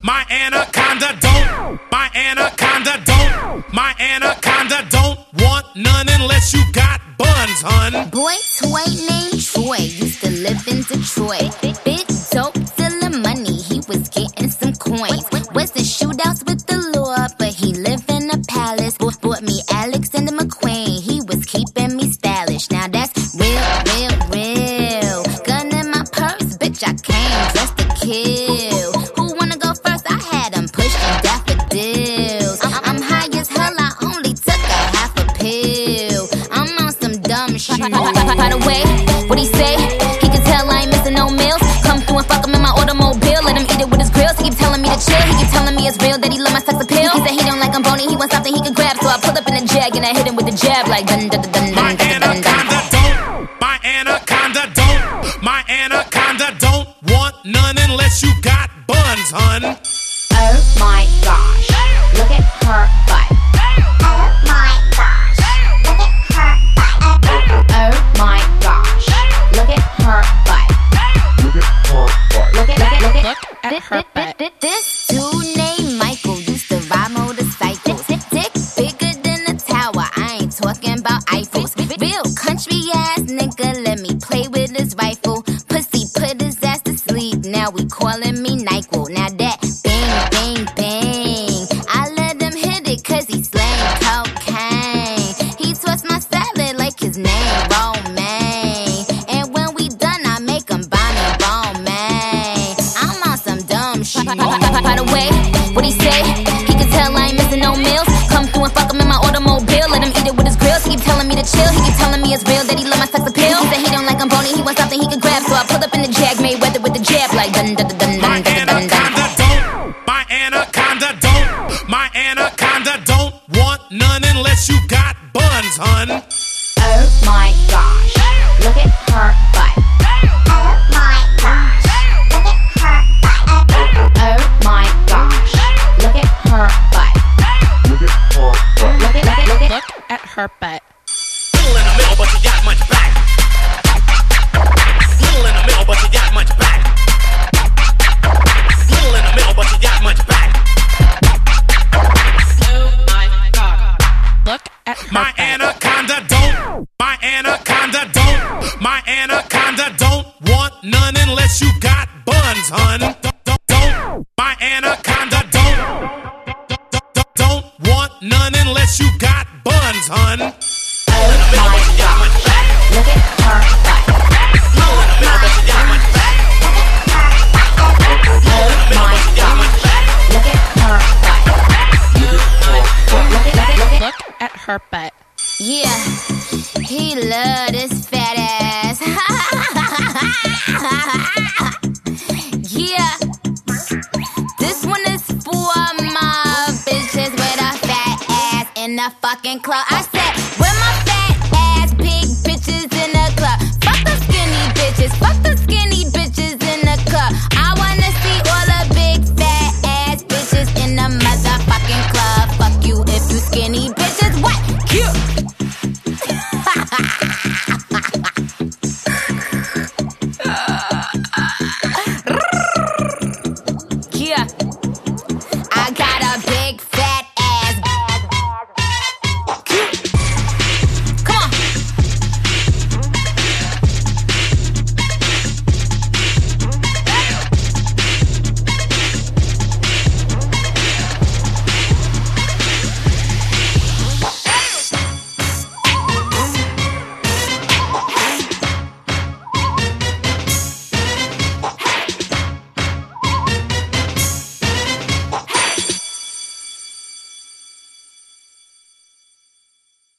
My anaconda don't. My anaconda don't. My anaconda don't want none unless you got buns, hun. Boy toy named Troy used to live in Detroit. Big dope selling money, he was getting some coins. Was in shootouts with the law, but he lived in a palace. Bought me Alexander McQueen, he was keeping me stylish. Now that's real, real, real. Gun in my purse, bitch, I came just to kill. Who wanna go first? I had him pushing daffodils. I'm high as hell, I only took a half a pill. I'm on some dumb shit. By the way, what he say? He can tell I ain't missing no meals. Come through and fuck him in my automobile. Let him eat it with his grills. He keep telling me to chill. He keep telling me it's real that he love my sex appeal. He said he don't like I'm bony, he wants something he can grab. So I pull up in a jag and I hit him with the jab like dun dun dun dun dun dun dun dun. My anaconda don't. My anaconda don't want none unless you got buns, hun. Oh my gosh, look at her butt. Oh my gosh, look at her butt. Oh my gosh, look at her butt. Look at her butt. This dude named Michael used to ride motorcycles. Dick bigger than a tower, I ain't talking about Eiffels. Real country ass nigga, let me play with his rifle. Pussy put his ass to sleep, now we calling me NyQuil. Now that bang, bang, bang, I let him hit it cause he slang cocaine. He twists my salad like his name Romaine. And when we done, I make him buy me Romaine. I'm on some dumb shit. By the way, what he say? He can tell I ain't missing no meals. Come through and fuck him in my automobile. Let him eat it with his grills. He keep telling me to chill. He keep telling me it's real that he love my sex appeal. He said he don't like I'm bony, he wants something he can grab. So I pull up in the jag, made weather with the jab like dun dun dun dun dun dun dun dun. My anaconda don't. My anaconda don't want none unless you got buns, hun. Oh my gosh, look at her butt. Oh my gosh, look at her butt. Oh my gosh, look at her butt. Look at her butt. Little in the middle, but you got much back. Little in the middle, but you got much back. Little in the middle, but you got much back. Oh my god. Look at her My anaconda don't. My anaconda don't. My anaconda don't want none unless you got buns, hun. Don't. My anaconda don't want none unless you got buns, hun. Oh my gosh, look at her butt. Oh my gosh, look at her butt. Look at her butt. Yeah, he love this fat ass. Yeah, this one is for my bitches with a fat ass in the fucking club. I said, with my fat ass, big bitches in the club. Fuck the skinny bitches, fuck the skinny